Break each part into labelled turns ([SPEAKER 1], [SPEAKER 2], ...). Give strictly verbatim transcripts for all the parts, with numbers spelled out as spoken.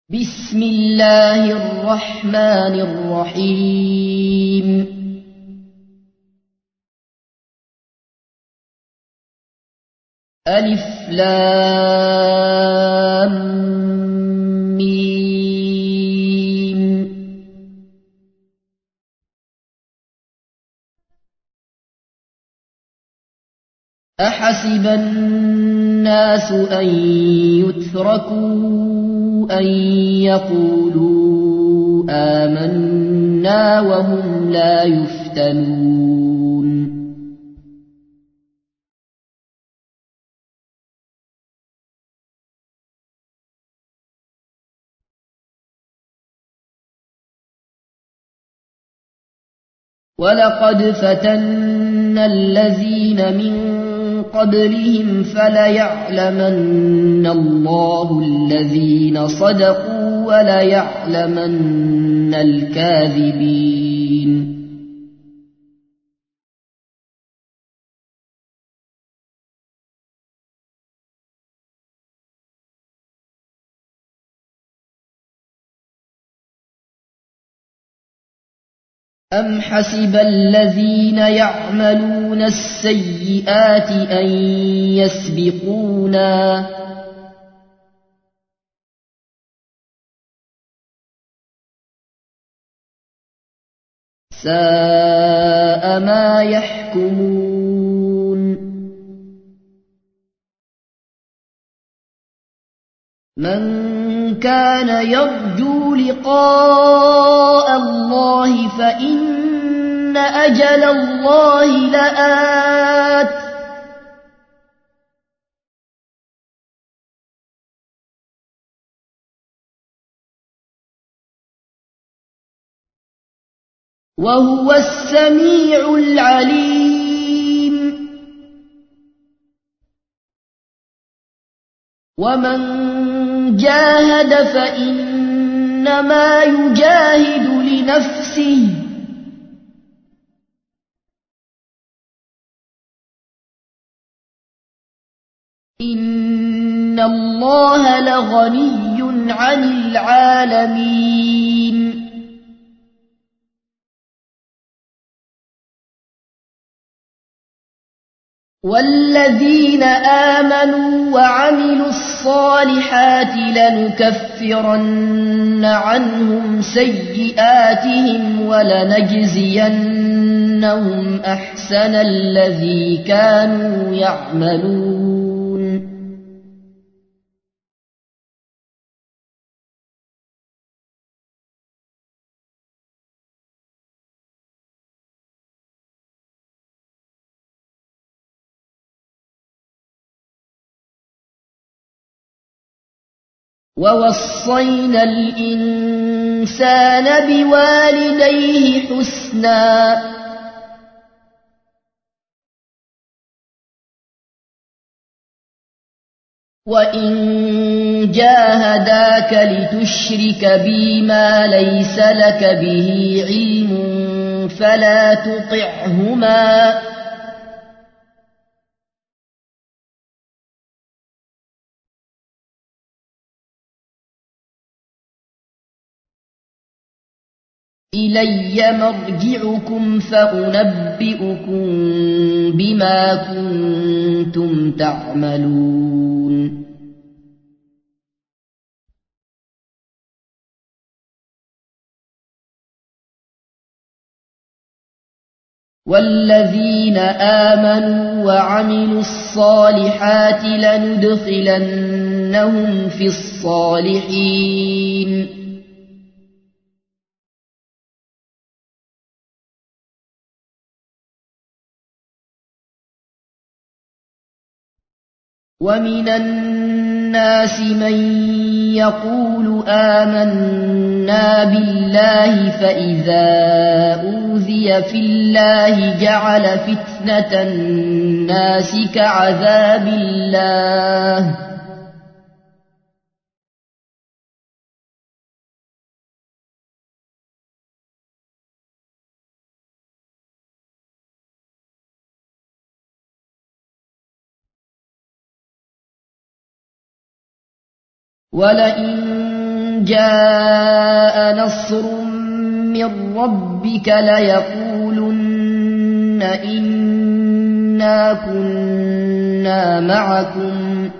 [SPEAKER 1] بسم الله الرحمن الرحيم ألف لام ميم أحسب الناس أن يتركوا أن يقولوا آمنا وهم لا يفتنون ولقد فتنا الذين من قبلهم فليعلمن الله الذين صدقوا وليعلمن الكاذبين أم حسب الذين يعملون السيئات أن يسبقونا ساء ما يحكمون من كان يرجو لقاء الله فإن أجل الله لآت وهو السميع العليم ومن جاهد فإنما يجاهد لنفسه إن الله لغني عن العالمين والذين آمنوا وعملوا الصالحات لنكفرن عنهم سيئاتهم ولنجزينهم أحسن الذي كانوا يعملون ووصينا الإنسان بوالديه حسنا وإن جاهداك لتشرك بي ما ليس لك به علم فلا تطعهما إلي مرجعكم فأنبئكم بما كنتم تعملون والذين آمنوا وعملوا الصالحات لندخلنهم في الصالحين ومن الناس من يقول آمنا بالله فإذا أوذي في الله جعل فتنة الناس كعذاب الله ولئن جاء نصر من ربك ليقولن إنا كنا معكم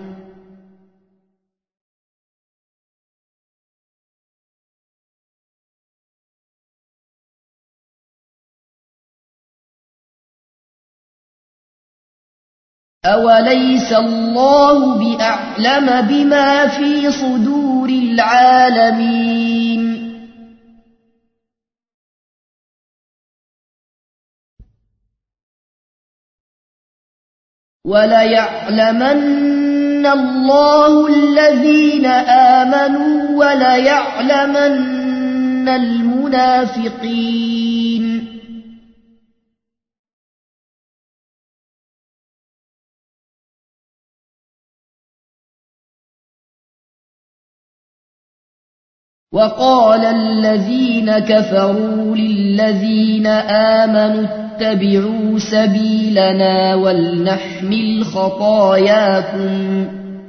[SPEAKER 1] أوليس الله بأعلم بما في صدور العالمين وليعلمن الله الذين آمنوا وليعلمن المنافقين وقال الذين كفروا للذين آمنوا اتبعوا سبيلنا ولنحمل خطاياكم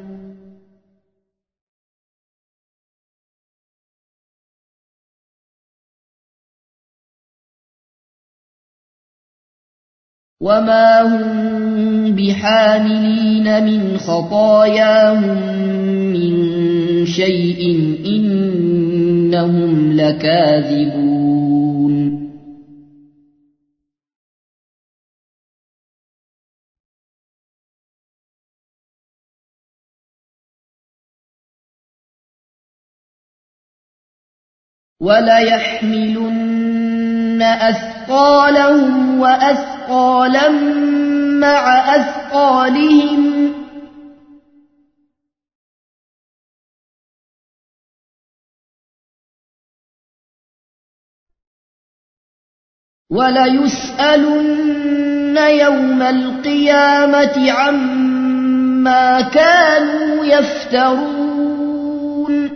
[SPEAKER 1] وما هم بحاملين من خطاياهم من شيء إنهم لكاذبون وليحملن أثقالهم وأثقالا مع أثقالهم وليسألن يوم القيامة عما كانوا يفترون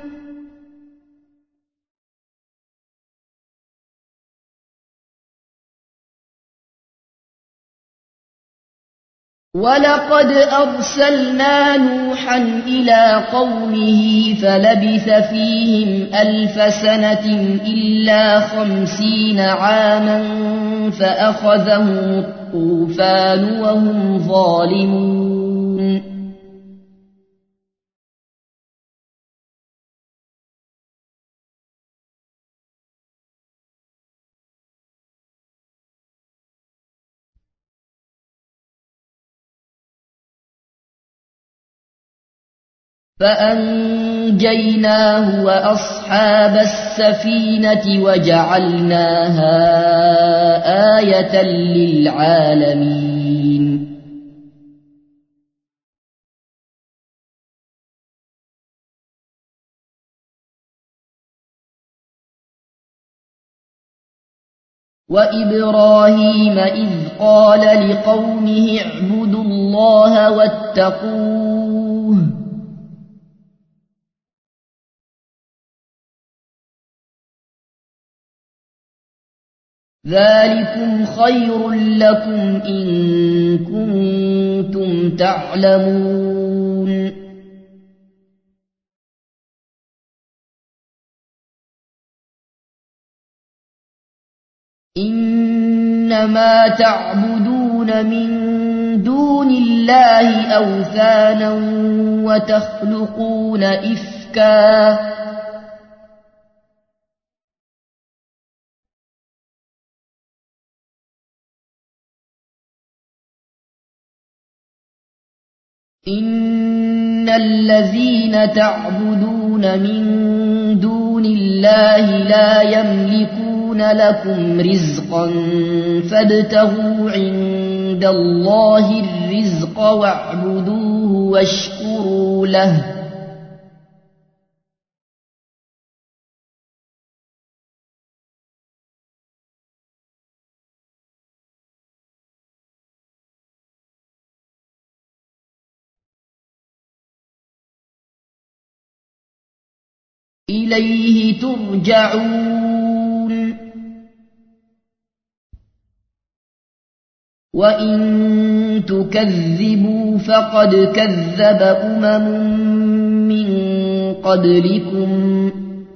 [SPEAKER 1] ولقد أرسلنا نوحا إلى قومه فلبث فيهم ألف سنة إلا خمسين عاما فأخذهم الطوفان وهم ظالمون فأنجيناه وأصحاب السفينة وجعلناها آية للعالمين وإبراهيم إذ قال لقومه اعبدوا الله واتقوه ذلكم خير لكم إن كنتم تعلمون إنما تعبدون من دون الله أوثانا وتخلقون إفكا إن الذين تعبدون من دون الله لا يملكون لكم رزقا فابتغوا عند الله الرزق واعبدوه واشكروا له إليه ترجعون وإن تكذبوا فقد كذب أمم من قبلكم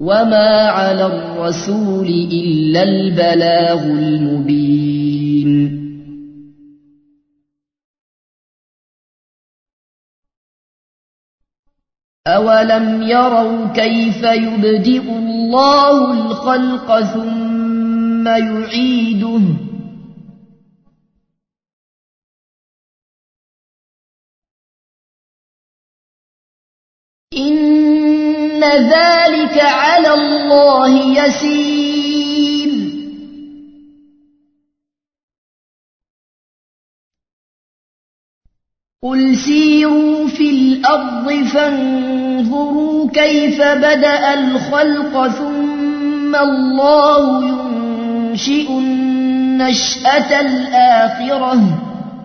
[SPEAKER 1] وما على الرسول إلا البلاغ المبين أولم يروا كيف يبدئ الله الخلق ثم يعيده إن ذلك على الله يسير قل سيروا في الأرض فانظروا كيف بدأ الخلق ثم الله ينشئ النشأة الآخرة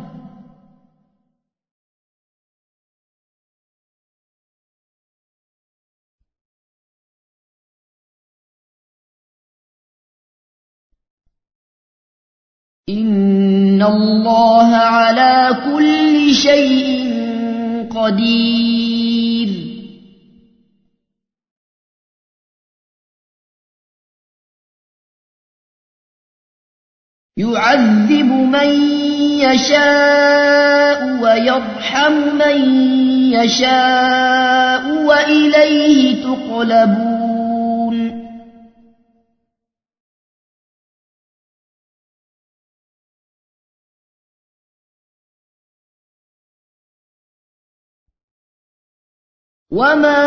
[SPEAKER 1] إن الله على كل شيء قدير يعذب من يشاء ويرحم من يشاء وإليه تقلبون وما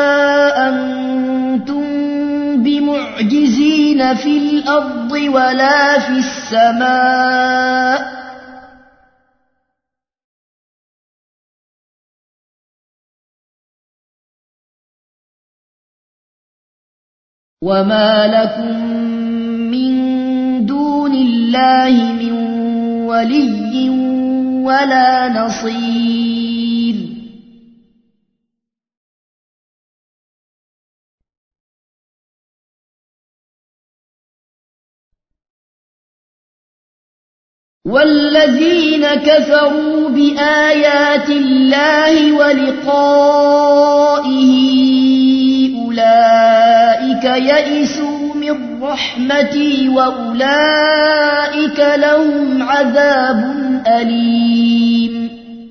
[SPEAKER 1] أنتم بمعجزين في الأرض ولا في السماء وما لكم من دون الله من ولي ولا نصير والذين كفروا بآيات الله ولقائه أولئك يئسوا من رحمتي وأولئك لهم عذاب أليم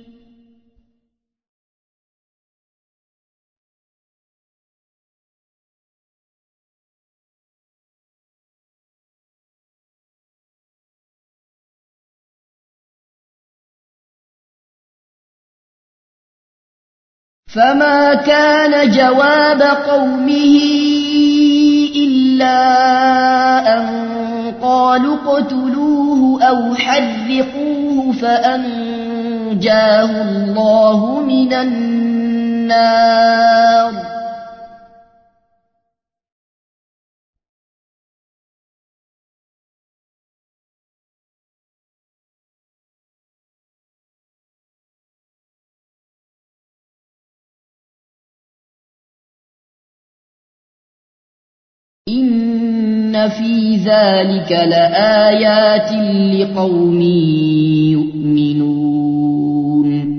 [SPEAKER 1] فما كان جواب قومه إلا أن قالوا اقتلوه أو حرقوه فأنجاه الله من النار إن في ذلك لآيات لقوم يؤمنون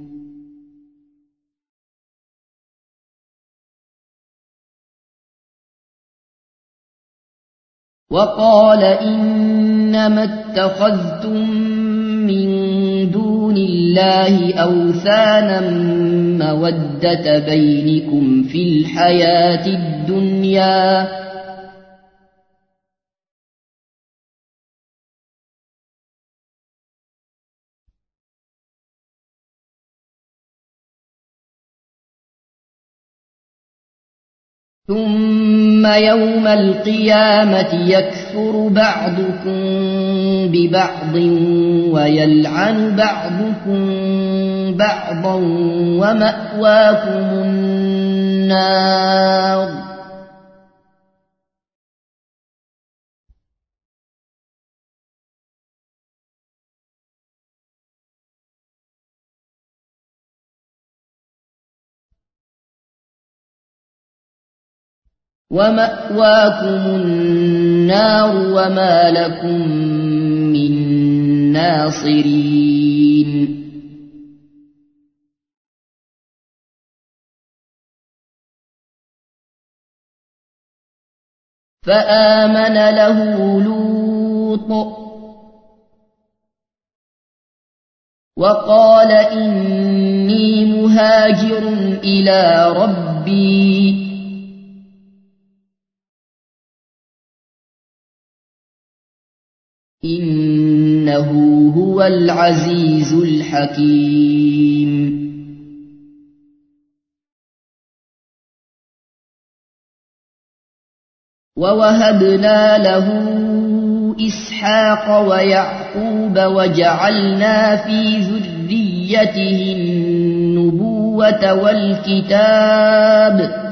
[SPEAKER 1] وقال إنما اتخذتم من دون الله أوثانا مودة بينكم في الحياة الدنيا ثم يوم القيامة يكفر بعضكم ببعض ويلعن بعضكم بعضا ومأواكم النار ومأواكم النار وما لكم من ناصرين فآمن له لوط وقال إني مهاجر إلى ربي إنه هو العزيز الحكيم. ووهبنا له إسحاق ويعقوب وجعلنا في ذريته النبوة والكتاب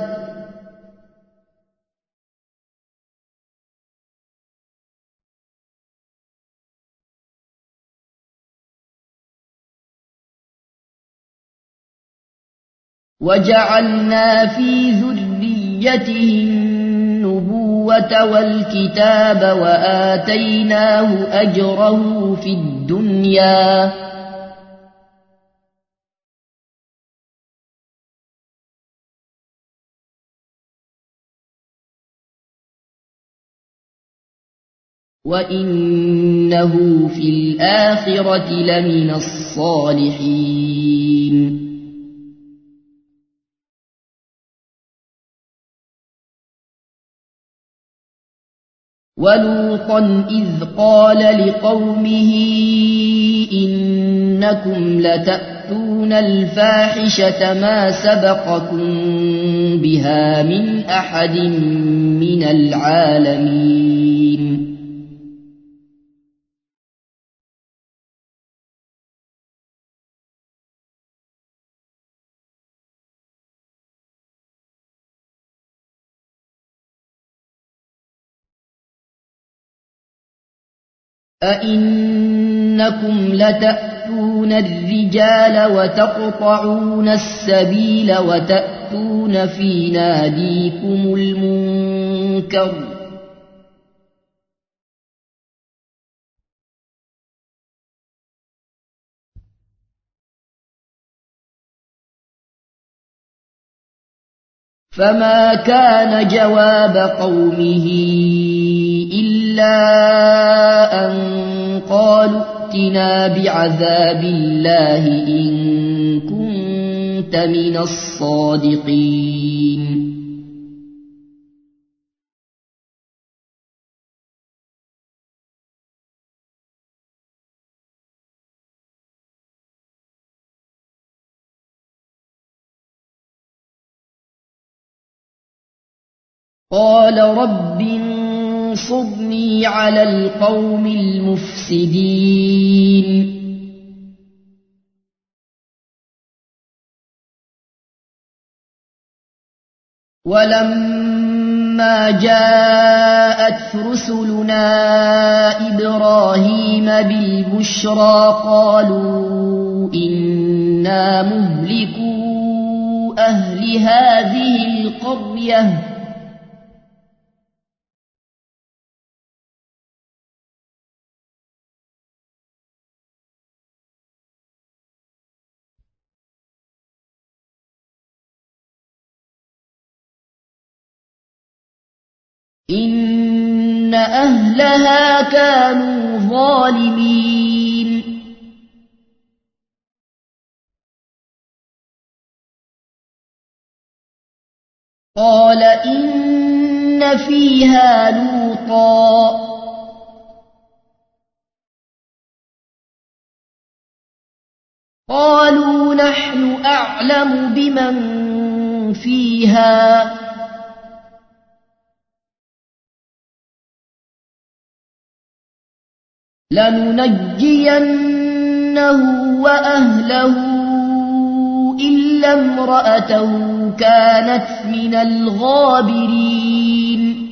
[SPEAKER 1] وجعلنا في ذريته النبوة والكتاب وآتيناه أجره في الدنيا وإنه في الآخرة لمن الصالحين. ولوطا إذ قال لقومه إنكم لتأتون الفاحشة ما سبقكم بها من أحد من العالمين. أئنكم لتأتون الرجال وتقطعون السبيل وتأتون في ناديكم المنكر فما كان جواب قومه إلا أن قالوا ائتنا بعذاب الله إن كنت من الصادقين. قال رب انصرني على القوم المفسدين. ولما جاءت رسلنا إبراهيم بالبشرى قالوا إنا مهلكو أهل هذه القرية إن أهلها كانوا ظالمين. قال إن فيها لوطا قالوا نحن أعلم بمن فيها لننجينه وأهله إلا امرأته كانت من الغابرين.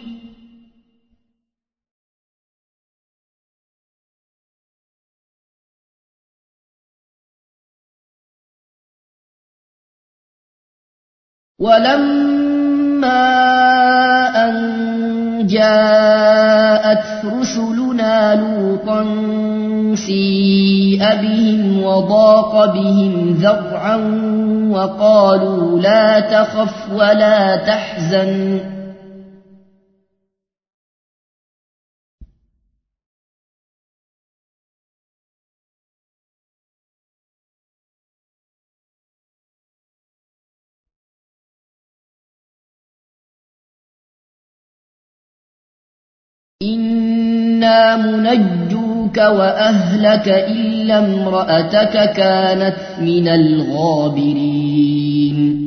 [SPEAKER 1] ولما أن جاءت رسلنا لوطا سيء بهم وضاق بهم ذرعا وقالوا لا تخف ولا تحزن إنا منجوك وأهلك إلا امرأتك كانت من الغابرين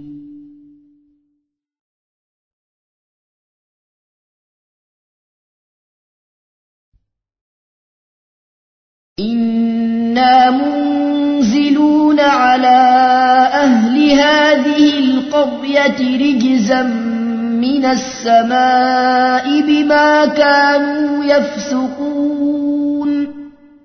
[SPEAKER 1] إنا منزلون على أهل هذه القرية رجزا من السماء بما كانوا يفسقون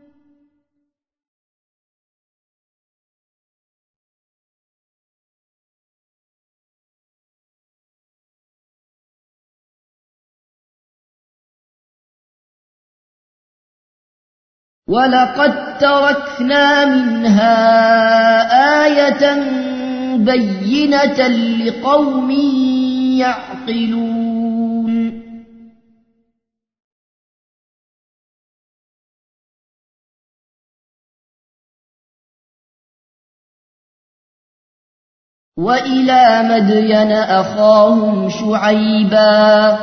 [SPEAKER 1] ولقد تركنا منها آية بينة لقوم يعقلون وإلى مدين أخاهم شعيبا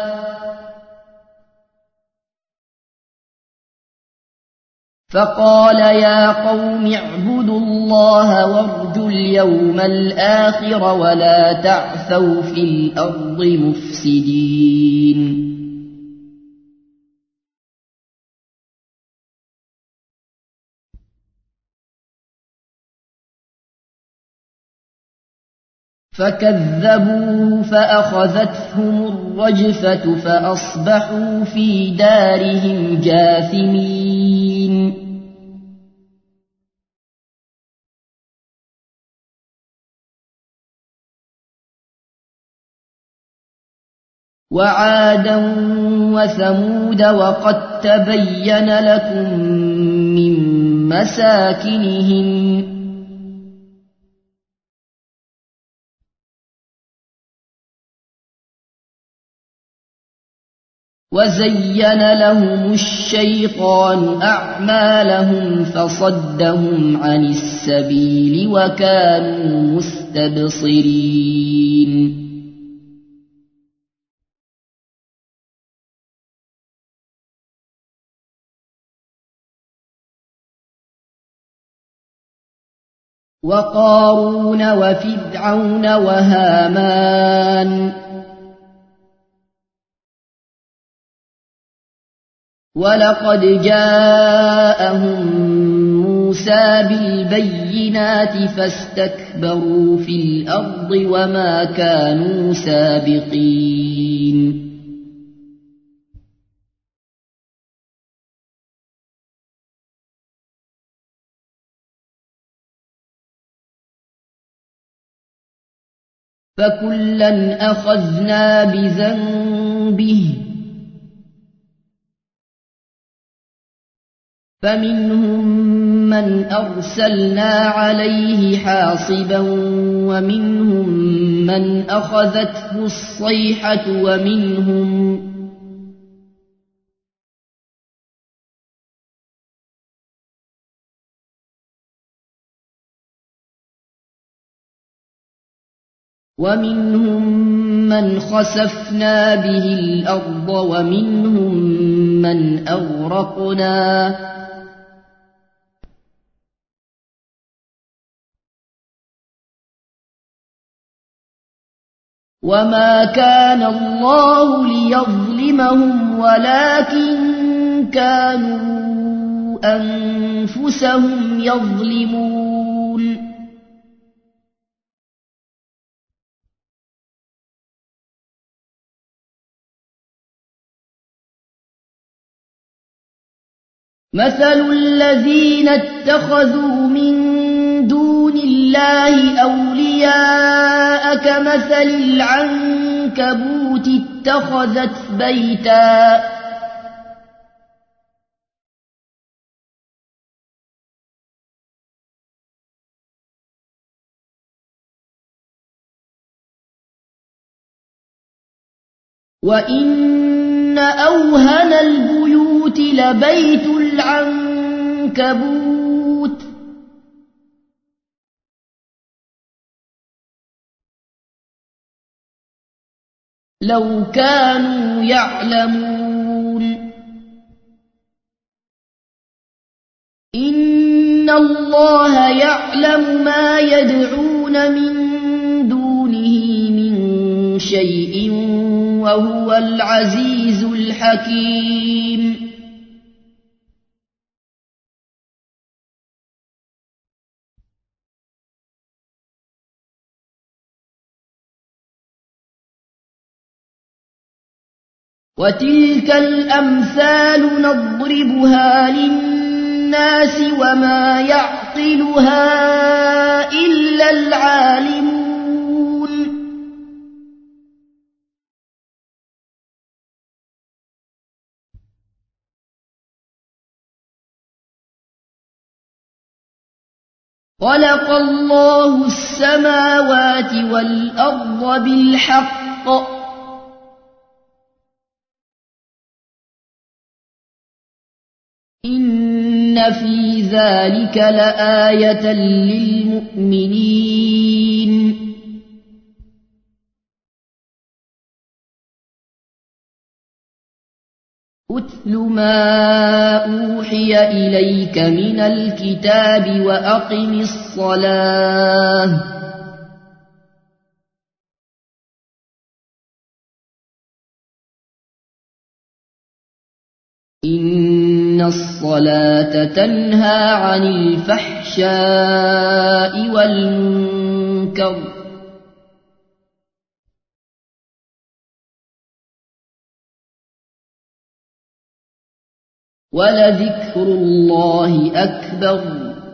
[SPEAKER 1] فقال يا قوم اعبدوا الله وارجوا اليوم الآخر ولا تعثوا في الأرض مفسدين فكذبوه فأخذتهم الرجفة فأصبحوا في دارهم جاثمين وعادا وثمود وقد تبين لكم من مساكنهم وزين لهم الشيطان أعمالهم فصدهم عن السبيل وكانوا مستبصرين وقارون وفرعون وهامان ولقد جاءهم موسى بالبينات فاستكبروا في الأرض وما كانوا سابقين فكلا أخذنا بذنبه فمنهم من أرسلنا عليه حاصبا ومنهم من أخذته الصيحة ومنهم ومنهم من خسفنا به الأرض ومنهم من أغرقنا وما كان الله ليظلمهم ولكن كانوا أنفسهم يظلمون مثل الذين اتخذوا من دون الله أولياء كمثل العنكبوت اتخذت بيتا وإن أوهن البيوت لبيت العنكبوت لو كانوا يعلمون إن الله يعلم ما يدعون من دونه من شيء وهو العزيز الحكيم وتلك الأمثال نضربها للناس وما يعقلها إلا العالمون خلق الله السماوات والأرض بالحق إن في ذلك لآية للمؤمنين أتل ما أوحي إليك من الكتاب وأقم الصلاة إن الصلاة تنهى عن الفحشاء والمنكر ولذكر الله أكبر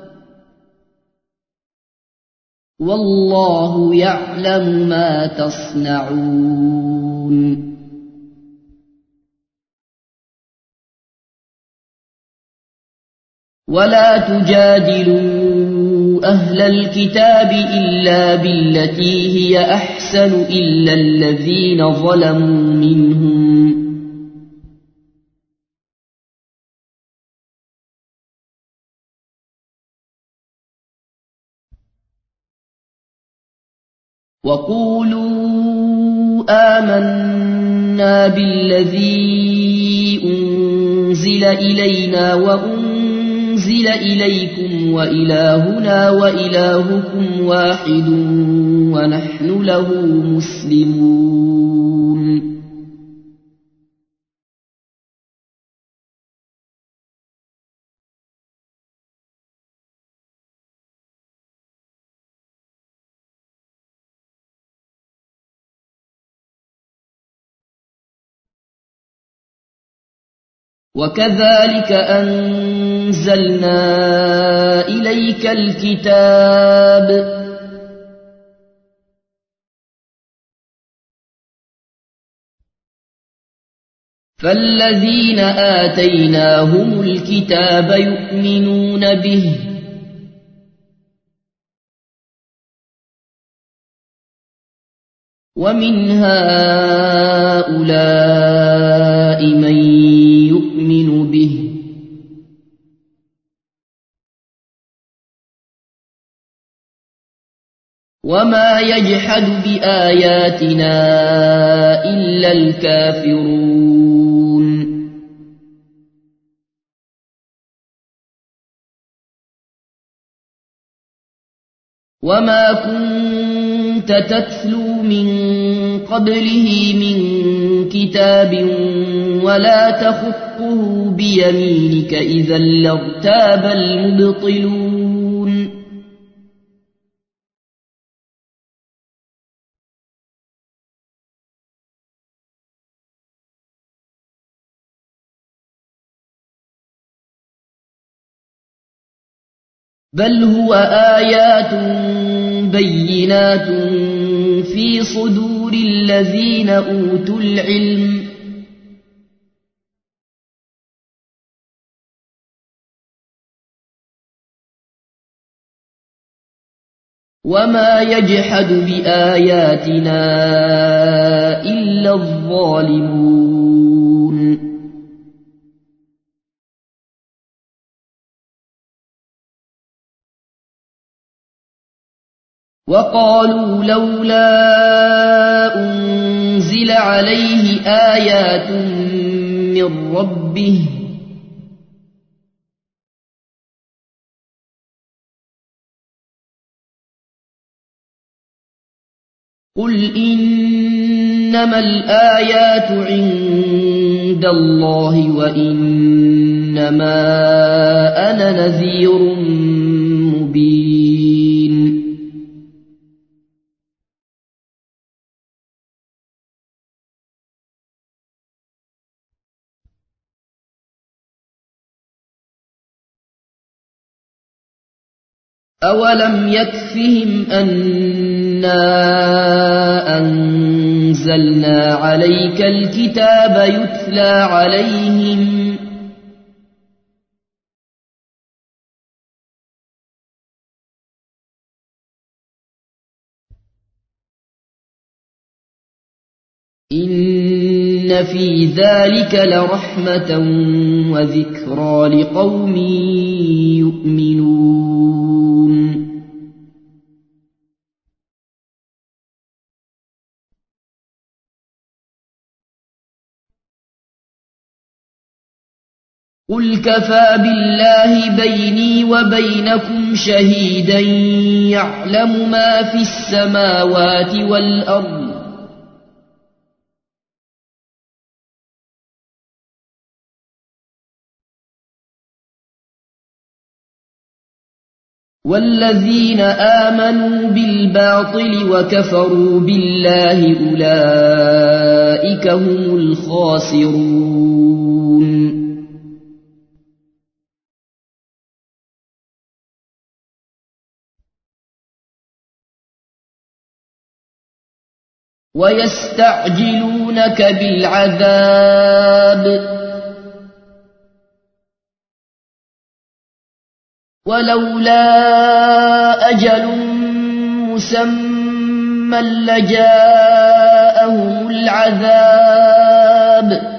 [SPEAKER 1] والله يعلم ما تصنعون ولا تجادلوا أهل الكتاب إلا بالتي هي أحسن إلا الذين ظلموا منهم وقولوا آمنا بالذي أنزل إلينا وأنزل إليكم وإلهنا وإلهكم واحد ونحن له مسلمون وكذلك أنزلنا إليك الكتاب فالذين آتيناهم الكتاب يؤمنون به ومن هؤلاء من يؤمن به وما يجحد بآياتنا إلا الكافرون وما كنت تتلو من قبله من كتاب ولا تخطه بيمينك إذا لارتاب المبطلون بل هو آيات بينات في صدور الذين أوتوا العلم وما يجحد بآياتنا إلا الظالمون وقالوا لولا أنزل عليه آيات من ربه قل إنما الآيات عند الله وإنما أنا نذير مبين أولم يكفهم أنا أنزلنا عليك الكتاب يتلى عليهم إن في ذلك لرحمة وذكرى لقوم يؤمنون قل كفى بالله بيني وبينكم شهيدا يعلم ما في السماوات والأرض والذين آمنوا بالباطل وكفروا بالله أولئك هم الخاسرون ويستعجلونك بالعذاب ولولا أجل مسمى لجاءهم العذاب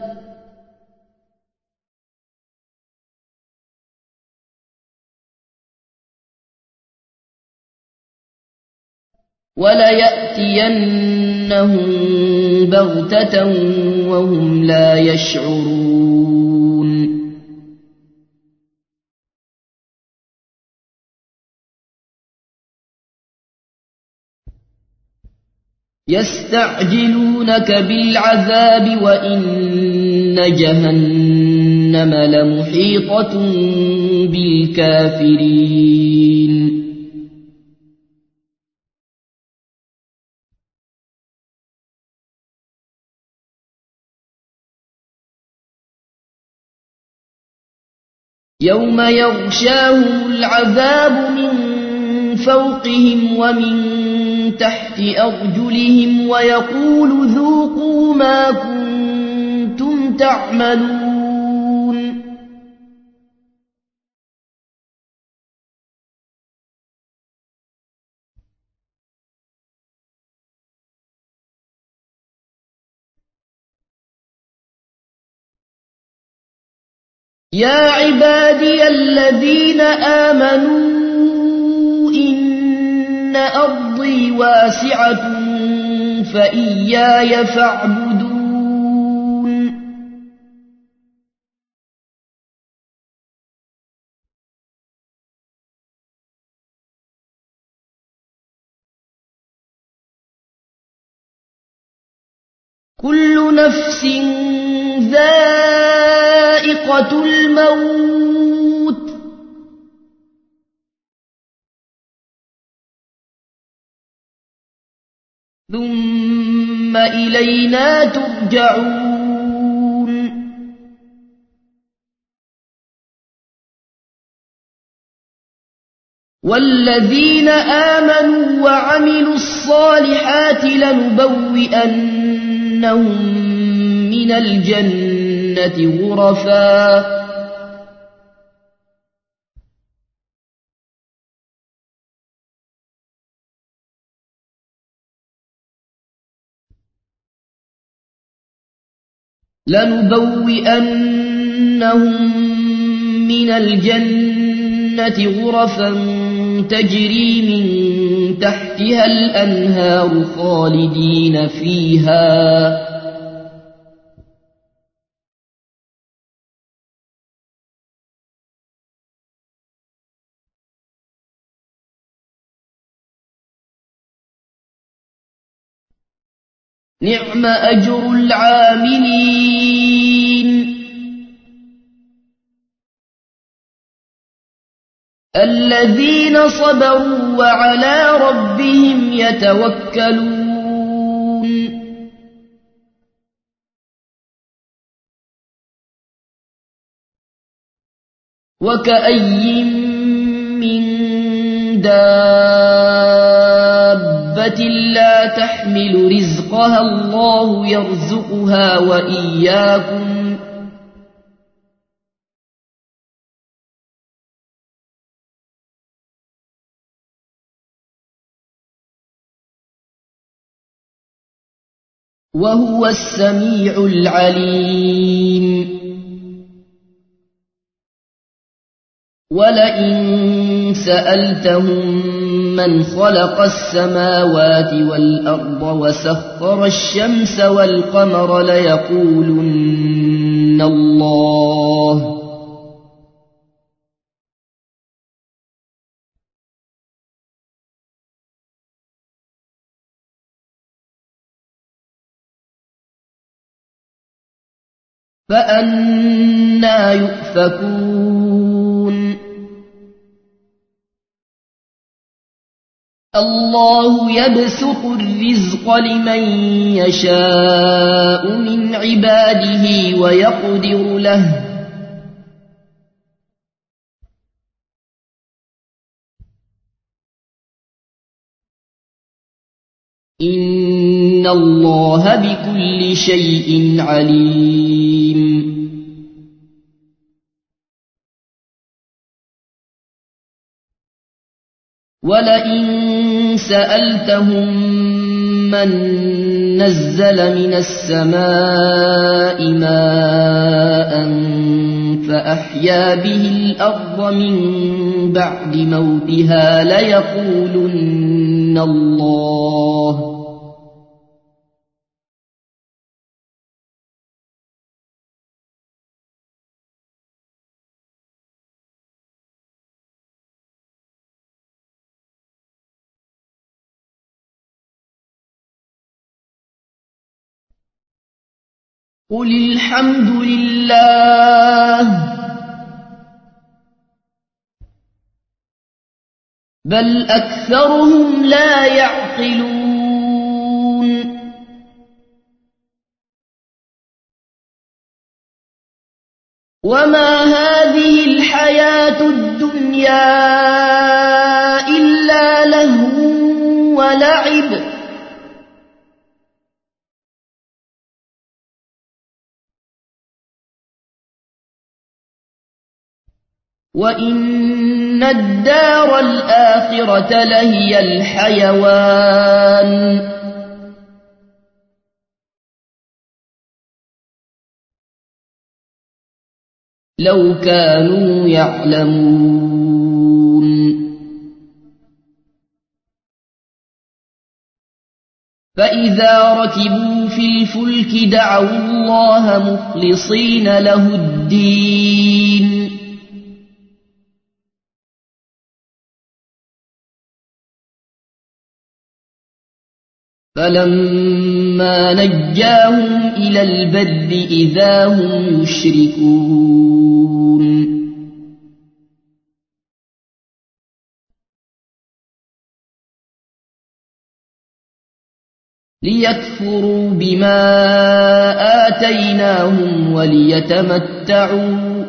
[SPEAKER 1] وليأتينهم بغتة وهم لا يشعرون يستعجلونك بالعذاب وإن جهنم لمحيطة بالكافرين يوم يغشاهم العذاب من فوقهم ومن تحت أرجلهم ويقول ذوقوا ما كنتم تعملون يا عبادي الذين آمنوا إن أرضي واسعة فإياي فاعبدون كل نفس ذائقة الموت ثم إلينا ترجعون والذين آمنوا وعملوا الصالحات لنبوئنهم من الجنة غرفا لنبوئنهم من الجنة غرفا تجري من تحتها الأنهار خالدين فيها نعم أجر العاملين الذين صبروا وعلى ربهم يتوكلون وكأي من دابة لا تحمل رزقها الله يرزقها وإياكم وهو السميع العليم ولئن سألتهم من خلق السماوات والأرض وسخر الشمس والقمر ليقولن الله فأنى يؤفكون الله يبسط الرزق لمن يشاء من عباده ويقدر له إن الله بكل شيء عليم ولئن سألتهم من نزل من السماء ماء فأحيا به الأرض من بعد موتها ليقولن الله قل الحمد لله بل أكثرهم لا يعقلون وما هذه الحياة الدنيا إلا لهو ولعب وإن الدار الآخرة لهي الحيوان لو كانوا يعلمون فإذا ركبوا في الفلك دعوا الله مخلصين له الدين فلما نجاهم إلى البر إذا هم يشركون ليكفروا بما آتيناهم وليتمتعوا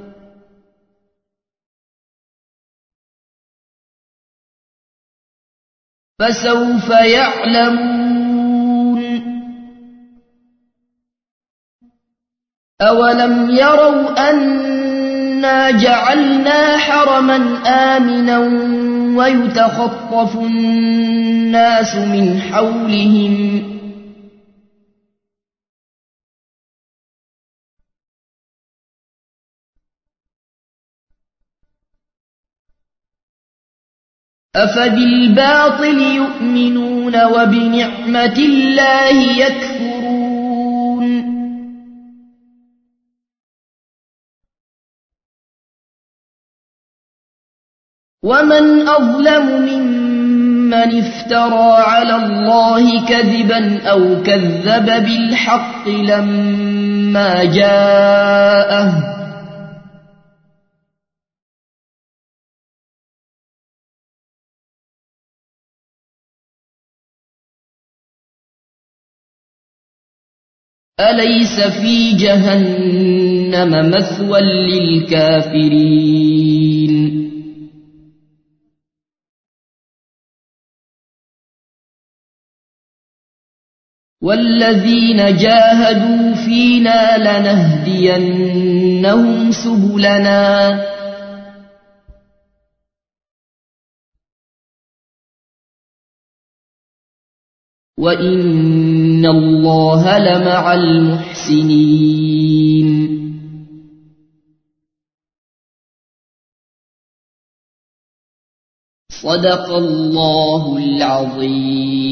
[SPEAKER 1] فسوف يعلمون أولم يروا أنا جعلنا حرما آمنا ويتخطف الناس من حولهم أفبالباطل يؤمنون وبنعمة الله يكفرون ومن أظلم ممن من افترى على الله كذبا أو كذب بالحق لما جاءه أليس في جهنم مثوى للكافرين والذين جاهدوا فينا لنهدينهم سبلنا وإن الله لمع المحسنين صدق الله العظيم.